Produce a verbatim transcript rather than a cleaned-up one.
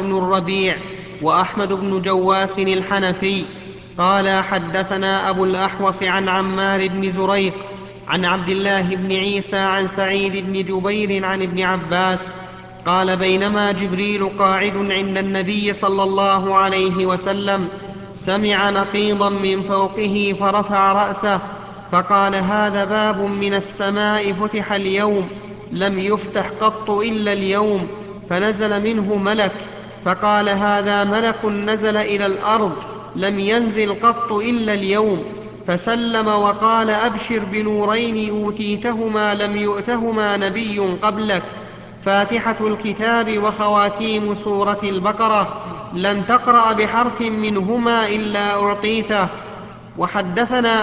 بن الربيع وأحمد بن جواس الحنفي قال حدثنا أبو الأحوص عن عمار بن زريق عن عبد الله بن عيسى عن سعيد بن جبير عن ابن عباس قال بينما جبريل قاعد عند النبي صلى الله عليه وسلم سمع نقيضا من فوقه فرفع رأسه فقال هذا باب من السماء فتح اليوم لم يفتح قط إلا اليوم، فنزل منه ملك فقال هذا ملك نزل إلى الأرض لم ينزل قط إلا اليوم، فسلم وقال أبشر بنورين أوتيتهما لم يؤتهما نبي قبلك، فاتحة الكتاب وخواتيم سورة البقرة، لن تقرأ بحرف منهما إلا أعطيته. وحدثنا